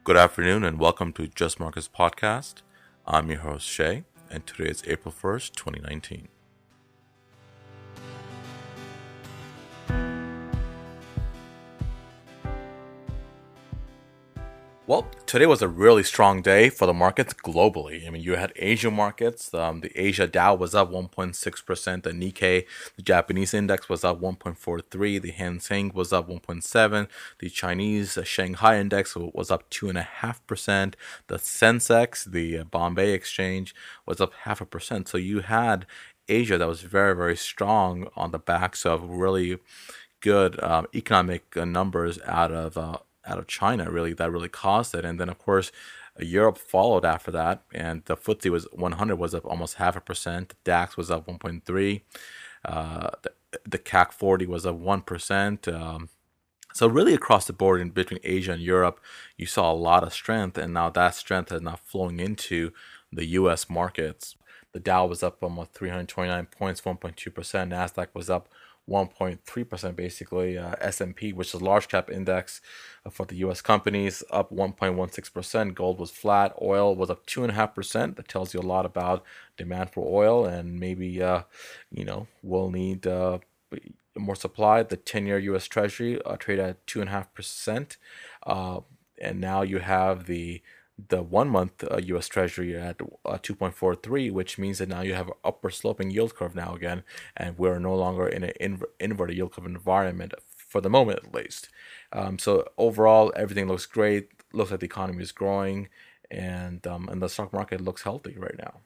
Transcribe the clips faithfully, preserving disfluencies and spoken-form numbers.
Good afternoon and welcome to Just Markets Podcast. I'm your host Shay, and today is April first, twenty nineteen. Well, today was a really strong day for the markets globally. I mean, you had Asian markets. Um, the Asia Dow was up one point six percent. The Nikkei, the Japanese index, was up one point four three. The Hang Seng was up one point seven. The Chinese uh, Shanghai index was up two point five percent. The Sensex, the uh, Bombay Exchange, was up half a percent. So you had Asia that was very, very strong on the backs of really good um, economic uh, numbers out of uh, out of China. Really, that really caused it. And then of course, uh, Europe followed after that, and the F T S E was one hundred was up almost half a percent. The DAX was up one point three. Uh, the, the C A C forty was up one percent. Um, so really across the board in between Asia and Europe, you saw a lot of strength, and now that strength is now flowing into the U S markets. The Dow was up almost three hundred twenty-nine points, one point two percent. NASDAQ was up one point three percent basically. Uh, S and P, which is a large cap index uh, for the U S companies, up one point one six percent. Gold was flat. Oil was up two point five percent. That tells you a lot about demand for oil, and maybe, uh, you know, we'll need uh, more supply. The ten-year U S Treasury uh, trade at two point five percent. Uh, and now you have the the one month uh, U S Treasury at uh, two point four three, which means that now you have an upper sloping yield curve now again, and we're no longer in an inver- inverted yield curve environment for the moment at least. Um, so overall, everything looks great. Looks like the economy is growing, and um, and the stock market looks healthy right now.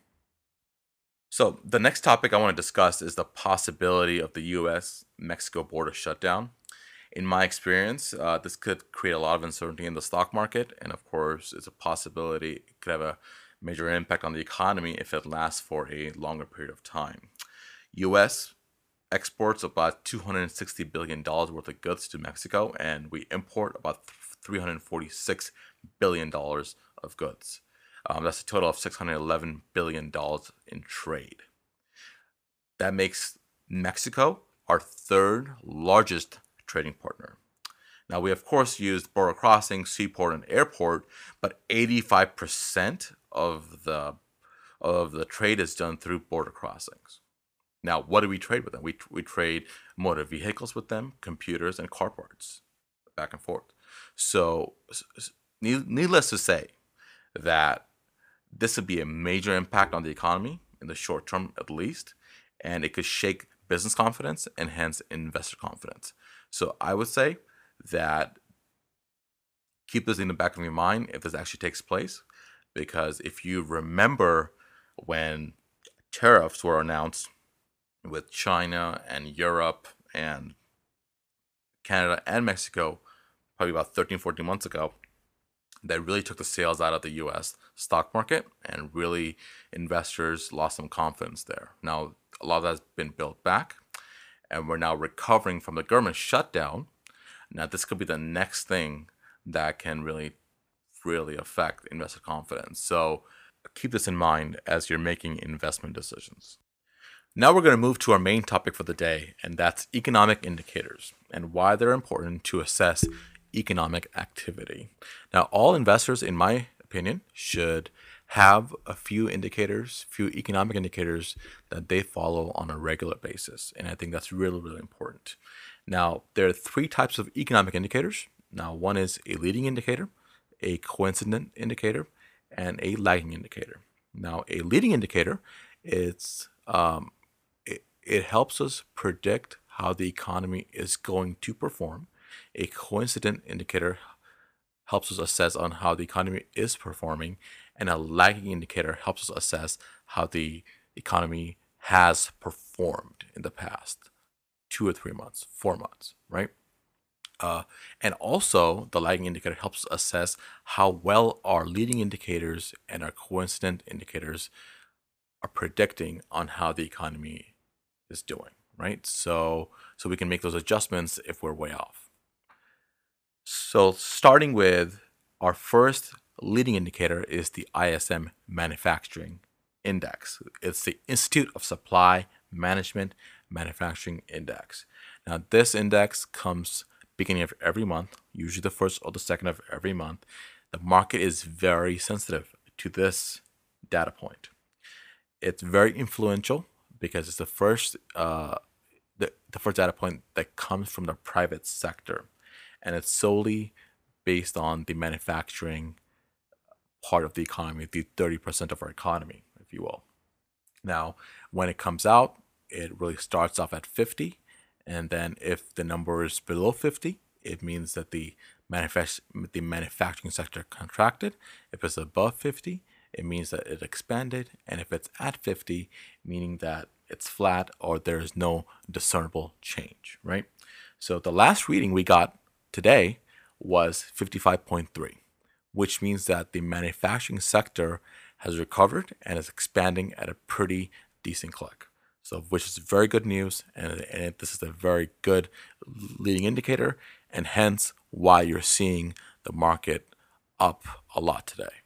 So the next topic I want to discuss is the possibility of the U S Mexico border shutdown. In my experience, uh, this could create a lot of uncertainty in the stock market, and of course, it's a possibility it could have a major impact on the economy if it lasts for a longer period of time. U S exports about two hundred sixty billion dollars worth of goods to Mexico, and we import about three hundred forty-six billion dollars of goods. Um, that's a total of six hundred eleven billion dollars in trade. That makes Mexico our third largest trading partner. Now, we of course use border crossing, seaport, and airport, but eighty-five percent of the of the trade is done through border crossings. Now, what do we trade with them? We, we trade motor vehicles with them, computers, and car parts, back and forth. So, needless to say, that this would be a major impact on the economy in the short term, at least, and it could shake business confidence and hence investor confidence. So I would say that keep this in the back of your mind if this actually takes place, because if you remember when tariffs were announced with China and Europe and Canada and Mexico, probably about thirteen, fourteen months ago, that really took the sales out of the U S stock market, and really investors lost some confidence there. Now, a lot of that's been built back, and we're now recovering from the government shutdown. Now, this could be the next thing that can really, really affect investor confidence. So keep this in mind as you're making investment decisions. Now we're going to move to our main topic for the day, and that's economic indicators and why they're important to assess economic activity. Now, all investors, in my opinion, should have a few indicators, few economic indicators that they follow on a regular basis. And I think that's really, really important. Now, there are three types of economic indicators. Now, one is a leading indicator, a coincident indicator, and a lagging indicator. Now, a leading indicator, it's um, it, it helps us predict how the economy is going to perform. A coincident indicator helps us assess on how the economy is performing, and a lagging indicator helps us assess how the economy has performed in the past two or three months, four months, right? Uh, and also, the lagging indicator helps assess how well our leading indicators and our coincident indicators are predicting on how the economy is doing, right? So, so we can make those adjustments if we're way off. So starting with our first leading indicator is the I S M Manufacturing Index. It's the Institute of Supply Management Manufacturing Index. Now, this index comes beginning of every month, usually the first or the second of every month. The market is very sensitive to this data point. It's very influential because it's the first uh, the, the first data point that comes from the private sector, and it's solely based on the manufacturing part of the economy, the thirty percent of our economy, if you will. Now, when it comes out, it really starts off at fifty, and then if the number is below fifty, it means that the manufact- the manufacturing sector contracted. If it's above fifty, it means that it expanded, and if it's at fifty, meaning that it's flat or there is no discernible change, right? So the last reading we got today was fifty-five point three, which means that the manufacturing sector has recovered and is expanding at a pretty decent click. So, which is very good news, and, and this is a very good leading indicator, and hence why you're seeing the market up a lot today.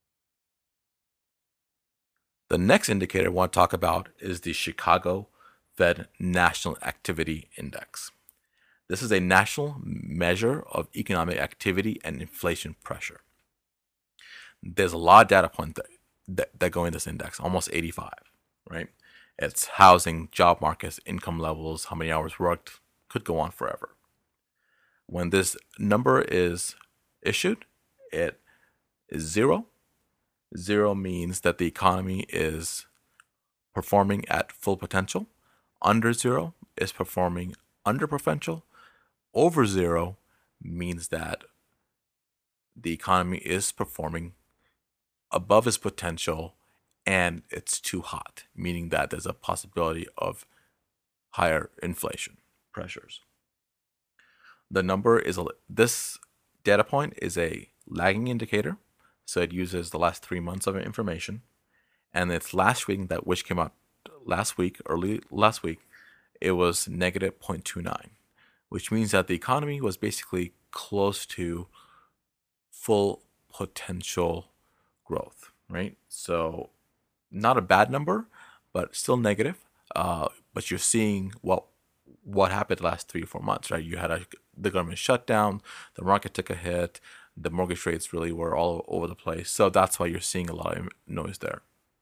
The next indicator I want to talk about is the Chicago Fed National Activity Index. This is a national measure of economic activity and inflation pressure. There's a lot of data points that, that, that go in this index, almost eighty-five, right? It's housing, job markets, income levels, how many hours worked, could go on forever. When this number is issued, it is zero. Zero means that the economy is performing at full potential. Under zero is performing under potential. Over zero means that the economy is performing above its potential and it's too hot, meaning that there's a possibility of higher inflation pressures. The number is a, this data point is a lagging indicator, so it uses the last three months of information, and its last reading that which came out last week, early last week, it was negative zero point two nine, which means that the economy was basically close to full potential growth, right? So not a bad number, but still negative. Uh, but you're seeing what what happened the last three or four months, right? You had a, the government shutdown, the market took a hit, the mortgage rates really were all over the place. So that's why you're seeing a lot of noise there.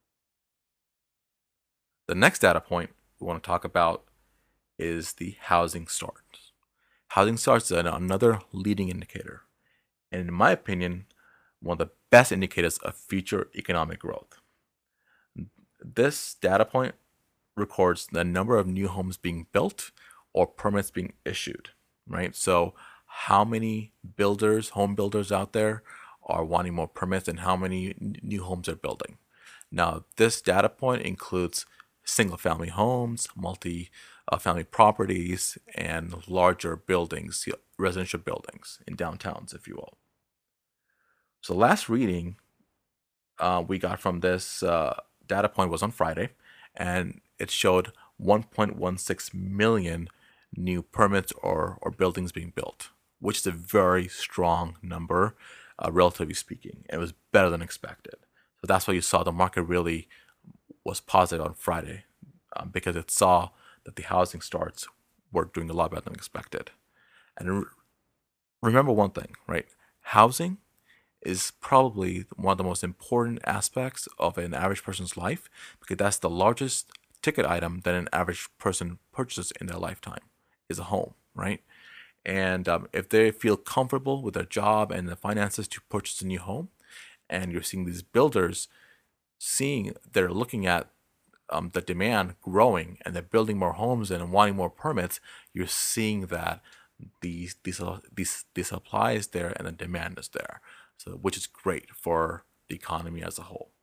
The next data point we want to talk about is the housing starts. Housing starts is another leading indicator, and in my opinion, one of the best indicators of future economic growth. This data point records the number of new homes being built or permits being issued, right? So how many builders, home builders out there are wanting more permits and how many new homes are building. Now, this data point includes single family homes, multi uh, family properties, and larger buildings, residential buildings in downtowns, if you will. So last reading uh, we got from this uh, data point was on Friday, and it showed one point one six million new permits or, or buildings being built, which is a very strong number, uh, relatively speaking. It was better than expected. So that's why you saw the market really was positive on Friday, um, because it saw that the housing starts were doing a lot better than expected. And re- remember one thing, right? Housing is probably one of the most important aspects of an average person's life because that's the largest ticket item that an average person purchases in their lifetime is a home, right? And um, if they feel comfortable with their job and the finances to purchase a new home, and you're seeing these builders seeing they're looking at um, the demand growing and they're building more homes and wanting more permits, you're seeing that these these these the supply is there and the demand is there, so which is great for the economy as a whole.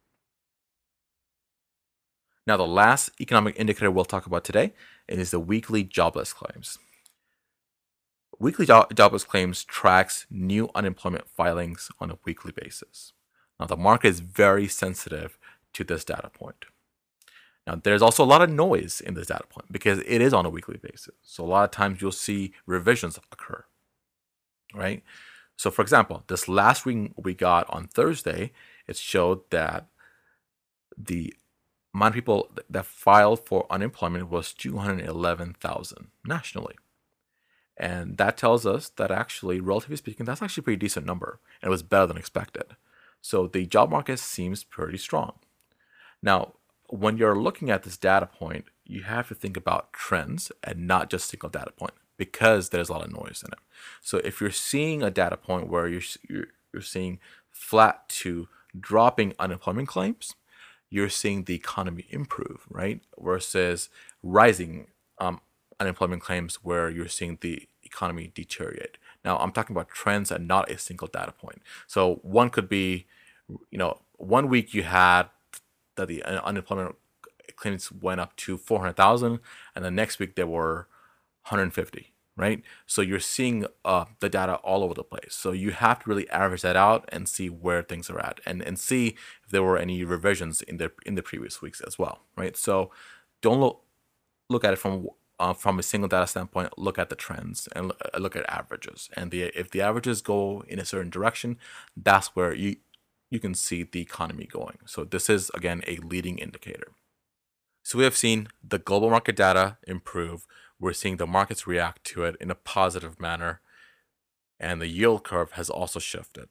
Now, the last economic indicator we'll talk about today is the weekly jobless claims. Weekly jo- jobless claims tracks new unemployment filings on a weekly basis. Now, the market is very sensitive to this data point. Now, there's also a lot of noise in this data point because it is on a weekly basis. So a lot of times you'll see revisions occur, right? So for example, this last reading we got on Thursday, it showed that the amount of people that filed for unemployment was two hundred eleven thousand nationally. And that tells us that actually, relatively speaking, that's actually a pretty decent number. And it was better than expected. So the job market seems pretty strong. Now, when you're looking at this data point, you have to think about trends and not just single data point, because there's a lot of noise in it. So if you're seeing a data point where you're you're, you're seeing flat to dropping unemployment claims, you're seeing the economy improve, right? Versus rising um, unemployment claims where you're seeing the economy deteriorate. Now, I'm talking about trends and not a single data point. So one could be, you know, one week you had that the unemployment claims went up to four hundred thousand, and the next week there were one hundred fifty, right? So you're seeing uh, the data all over the place. So you have to really average that out and see where things are at, and, and see if there were any revisions in the in the previous weeks as well, right? So don't look look at it from uh, from a single data standpoint. Look at the trends and look, look at averages, and the if the averages go in a certain direction, that's where you you can see the economy going. So this is, again, a leading indicator. So we have seen the global market data improve. We're seeing the markets react to it in a positive manner. And the yield curve has also shifted.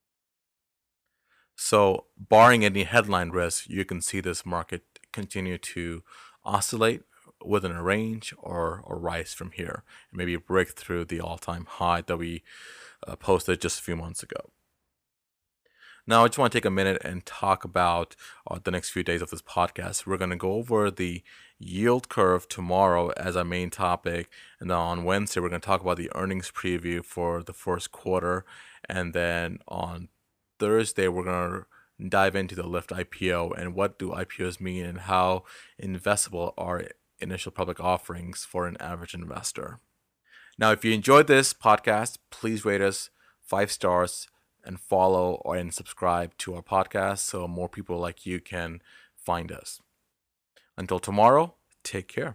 So barring any headline risk, you can see this market continue to oscillate within a range or, or rise from here. And maybe break through the all-time high that we uh, posted just a few months ago. Now, I just want to take a minute and talk about uh, the next few days of this podcast. We're going to go over the yield curve tomorrow as our main topic. And then on Wednesday, we're going to talk about the earnings preview for the first quarter. And then on Thursday, we're going to dive into the Lyft I P O and what do I P Os mean and how investable are initial public offerings for an average investor. Now, if you enjoyed this podcast, please rate us five stars and follow or and subscribe to our podcast so more people like you can find us. Until tomorrow, take care.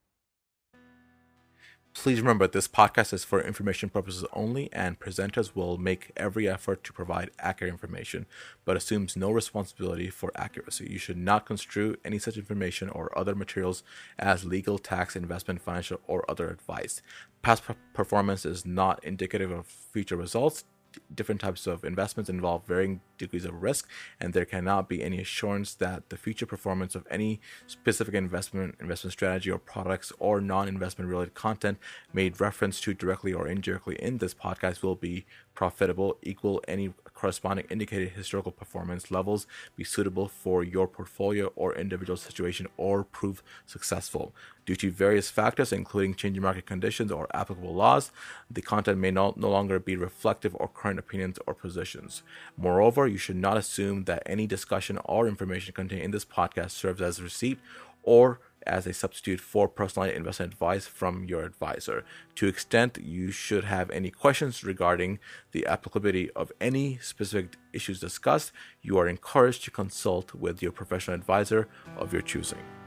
Please remember, this podcast is for information purposes only, and presenters will make every effort to provide accurate information, but assumes no responsibility for accuracy. You should not construe any such information or other materials as legal, tax, investment, financial, or other advice. Past performance is not indicative of future results. Different types of investments involve varying degrees of risk, and there cannot be any assurance that the future performance of any specific investment, investment strategy, or products or non-investment related content made reference to directly or indirectly in this podcast will be profitable, equal any corresponding indicated historical performance levels, be suitable for your portfolio or individual situation, or prove successful. Due to various factors, including changing market conditions or applicable laws, the content may no, no longer be reflective of current opinions or positions. Moreover, you should not assume that any discussion or information contained in this podcast serves as a receipt or as a substitute for personalized investment advice from your advisor. To the extent you should have any questions regarding the applicability of any specific issues discussed, you are encouraged to consult with your professional advisor of your choosing.